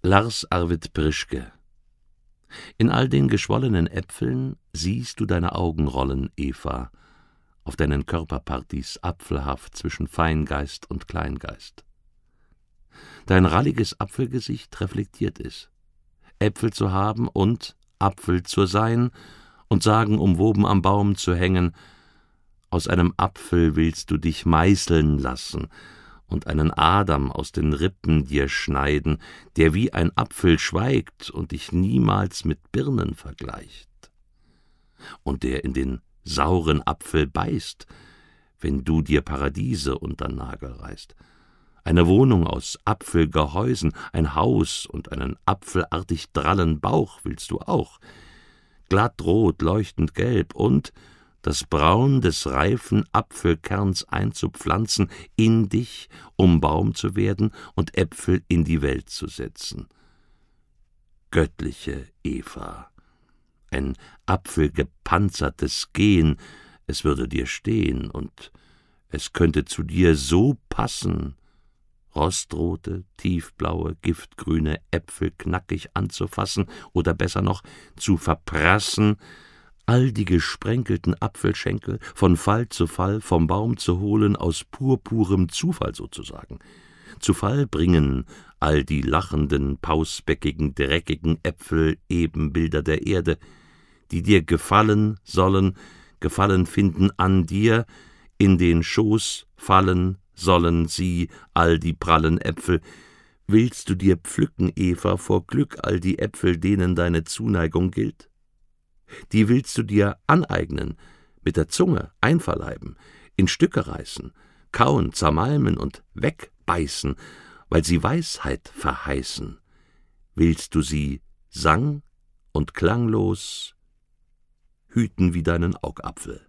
Lars Arvid Prischke. In all den geschwollenen Äpfeln siehst du deine Augen rollen, Eva, auf deinen Körperpartys apfelhaft zwischen Feingeist und Kleingeist. Dein ralliges Apfelgesicht reflektiert es. Äpfel zu haben und Apfel zu sein und sagenumwoben am Baum zu hängen, aus einem Apfel willst du dich meißeln lassen und einen Adam aus den Rippen dir schneiden, der wie ein Apfel schweigt und dich niemals mit Birnen vergleicht. Und der in den sauren Apfel beißt, wenn du dir Paradiese unter Nagel reißt. Eine Wohnung aus Apfelgehäusen, ein Haus und einen apfelartig drallen Bauch willst du auch, glattrot, leuchtend gelb und das Braun des reifen Apfelkerns einzupflanzen in dich, um Baum zu werden und Äpfel in die Welt zu setzen. Göttliche Eva, ein apfelgepanzertes Gehen, es würde dir stehen und es könnte zu dir so passen, rostrote, tiefblaue, giftgrüne Äpfel knackig anzufassen oder besser noch zu verprassen, all die gesprenkelten Apfelschenkel von Fall zu Fall vom Baum zu holen, aus purpurem Zufall sozusagen. Zu Fall bringen all die lachenden, pausbäckigen, dreckigen Äpfel Ebenbilder der Erde, die dir gefallen sollen, Gefallen finden an dir, in den Schoß fallen sollen sie, all die prallen Äpfel. Willst du dir pflücken, Eva, vor Glück all die Äpfel, denen deine Zuneigung gilt? Die willst du dir aneignen, mit der Zunge einverleiben, in Stücke reißen, kauen, zermalmen und wegbeißen, weil sie Weisheit verheißen. Willst du sie sang- und klanglos hüten wie deinen Augapfel?